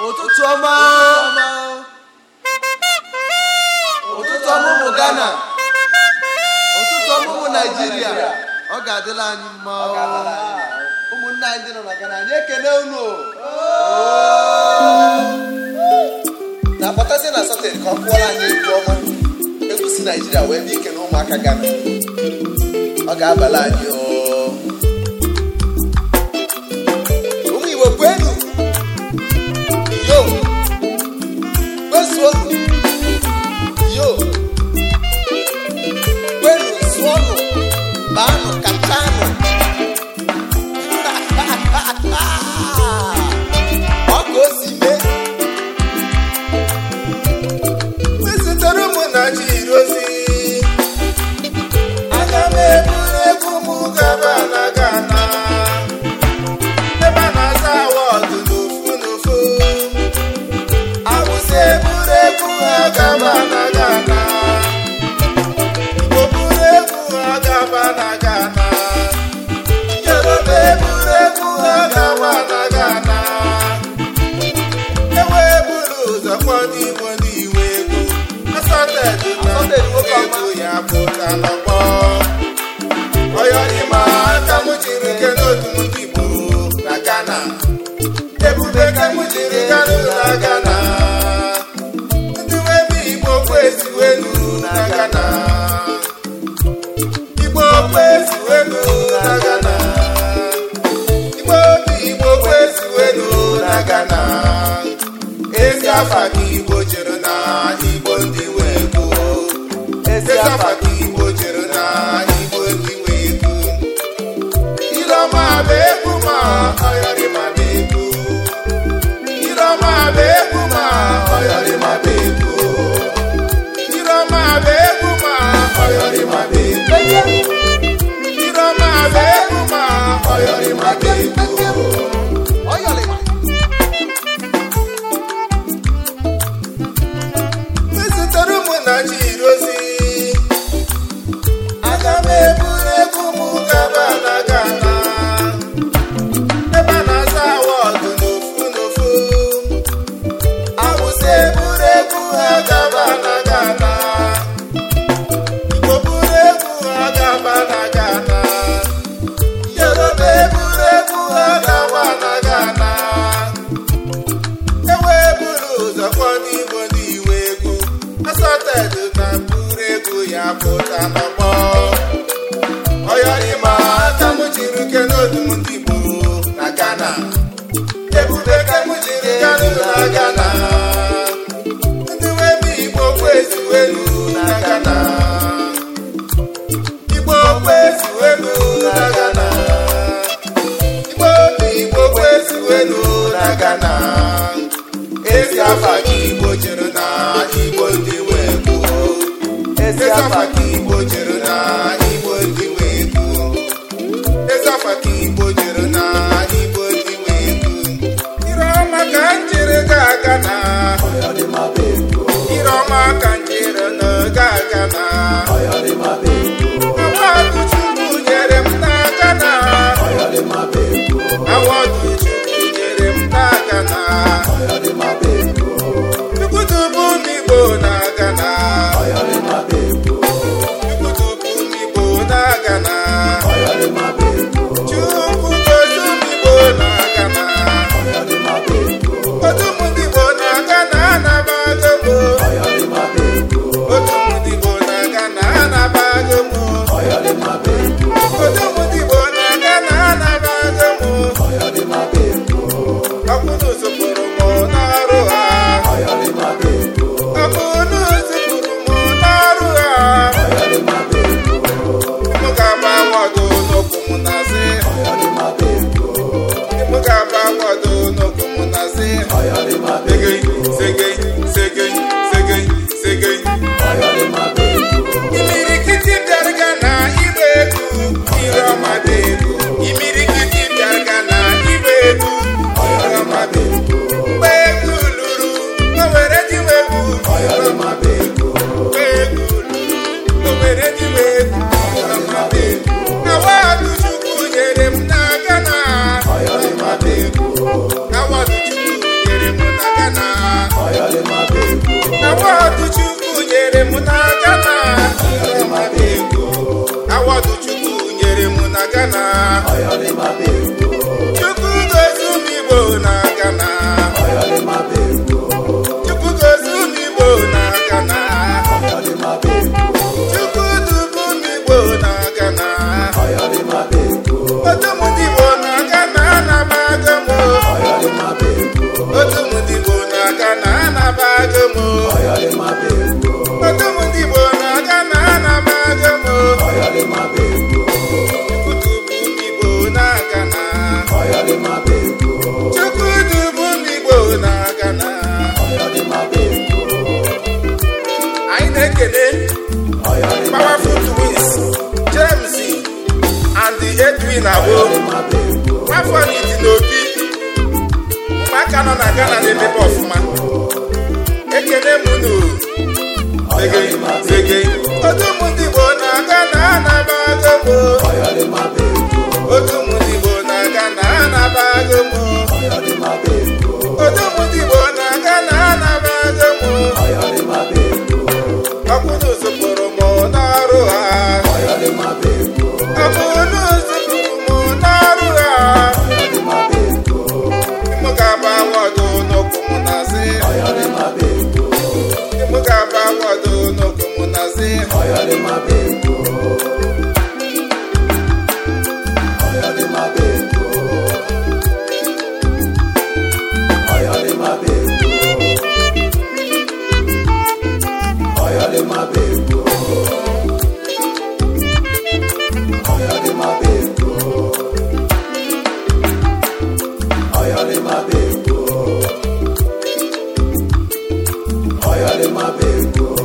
ụtụtụ ọma ụmụ Ghana, ụtụtụ ọma ụmụ Naịjirịa. Ọ ga-adịla anyị mma. Ụmụnne anyị ndị nọ na Ghana, anyị ekele unu. Na-akpọtazi na Satọde ka ọ kụọrọ anyị egwu ọma, egwu si Naịjirịa wee dị ike na ụmụaka Ghana. Ọ ga-abala anyị. Ụmụ Igbo kwenu yo kwezuo yo kwenu zụọnụ baanụ kachanụ ọ ka o si mee. Mezutere ụmụ Naịjirịa ozi, aga m eburu egwu m gaba na Ghana, ebe a na-aza awọdụ n'ofu n'ofu. Awụsa eburu egwu ha gaba na Ghana, Igbo buru egwu ha gaba na Ghana, Yoruba eburu egwu ha gaba na Ghana. Ewe buru ụzọ kpọrọ Igbo n'iwe egwu, Asatọde na nwoke egwu ya pụta n'ọgbọ. Oyọrịma ka mụ jiri kene otu ndị Igbo na Ghana, ebube ka mụ jiri ganụ na Ghana, ndị webe Igbo kwezuwenu na Ghana, Igbo kwezuwenu na Ghana, Igbo obi Igbo kwezuwenu na Ghana. Ezi afa ka Igbo jere na Igbo ndị nwe ego, ezi afa ka Igbo jere na Igbo ndị nwe ego. Irọma bụ egwu ma ọyọrịma bụ egwu, Irọma bụ egwu ma ọyọrịma bụ egwu, Irọma bụ egwu ma ọyọrịma bụ egwu, Irọma bụ egwu ma ọyọrịma bụ egwu. Mezutere ụmụ Naịjirịa ozi, aga m eburu egwu m gaba na Ghana, ebe a na-aza awọdụ n'ofu n'ofu. Awụsa eburu egwu ha gaba na Ghana, Igbo buru egwu ha gaba na Ghana, Yoruba eburu egwu ha gaba na Ghana. Ewe buru ụzọ kpọrọ Igbo n'iwe egwu, Asatọde na buru egwu ya pụta n'ọgbọ. Oyọrịma ka mụ jiri kene otu ndị Igbo na Ghana, ebube ka mụ jiri ganụ na Ghana, ndị webe Igbo kwezuwenu na Ghana, Igbo kwezuwenu na Ghana, Igbo obi Igbo kwezuwenu na Ghana. Ezi afa ka Igbo jere na Igbo ndị nwe ego, ezi afa ka Igbo jere na Igbo ndị nwe ego, ezi afa ka Igbo jere na Igbo ndị nwe ego. Irọma ka njere ga Ghana, Irọma ka njere na ga Ghana, awọdụ Chukwu nyere m na Ghana, awọdụ Chukwu nyere m na Ghana. na Ghana. Chukwu gozie ụmụ Igbo na Ghana. Chukwu gozie ụmụ Igbo na Ghana. Chukwu dubu ụmụ Igbo na Ghana. Otu ụmụ Igbo na Ghana na-abago m. Otu ụmụ Igbo na Ghana na-abago m. Otu ụmụ Igbo na Ghana na-abago m. Chukwu dubu ụmụ Igbo na Ghana. Chukwu dubu ụmụ Igbo na Ghana. Anyị na-ekele Powerful Twins, James and the Edwin Abo. Afọ n'iti n'obi ụmụaka nọ na Ghana na-emepe ọfụma. Ekele m unu zege otu ụmụ ndị Igbo na Ghana na-abago m. Otu ụmụ ndị Igbo na Ghana na-abago m. Otu ụmụ ndị Igbo na Ghana na-abago m. Ọbụna zụpụrụ m n'ọrụ ha. Ọbụna zụpụrụ m n'ọrụ ha. M ga-aba wọdụ n'okwu m na-asị. M ga-aba wọdụ n'okwu m na-asị. My baby.